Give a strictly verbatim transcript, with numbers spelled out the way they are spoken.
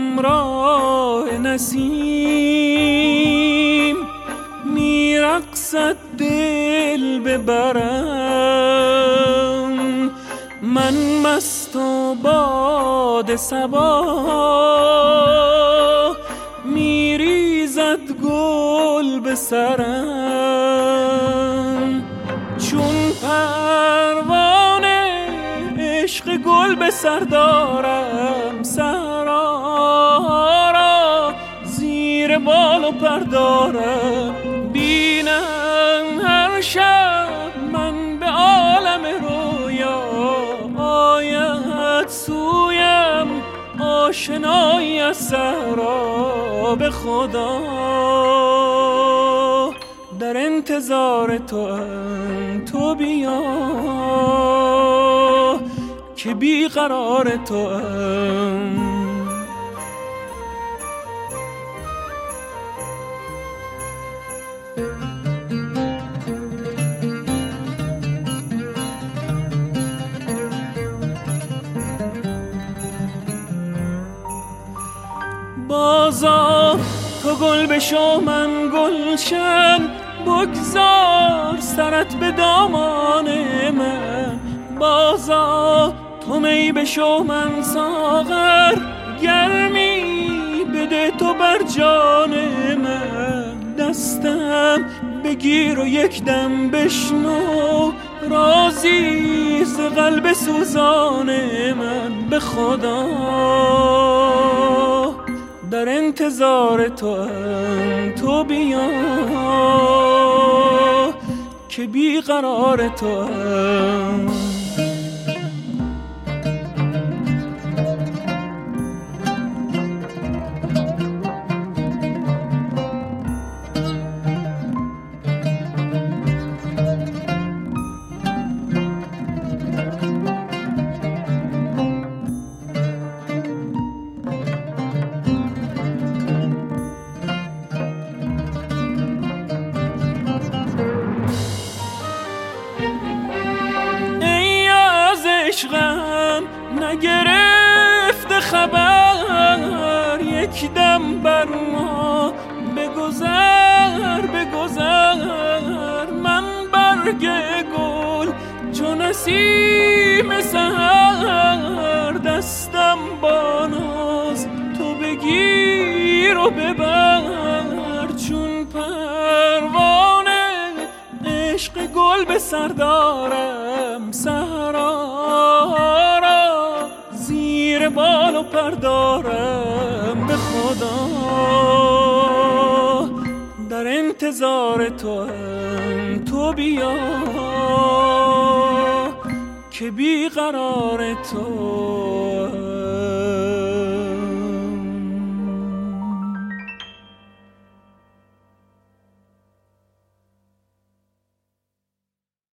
همراه نسیم میرقصد دل ببرم، من مست و باد صبا میریزد گل به سرم، چون پروانه عشق گل به سر دارم، صحرا را زیر بال و پر دارم، بینم هر شب من به عالم رویا آید سویم آشنایی از صحرا. به خدا در انتظار تو ام، تو بیا که بیقرار تو ام. بازا تو گل بشو من گلشن، بگذار سرت به دامان من، بازا تو می بشو من ساغر، گرمی بده تو بر جان من، دستم بگیر و یک دم بشنو رازی ز قلب سوزان من. به خدا در انتظار تو ام، تو بیا که بیقرار تو ام. عشقم نگرفت خبر، یک دم بر ما بگذر بگذر، من برگ گل چو نسیم سحر، دستم با ناز تو بگیر و ببر، چون پروانه عشق گل به سر دارم، صحرا را زیر بال و پر دارم. به خدا در انتظار تو ام، تو بیا که بیقرار تو ام.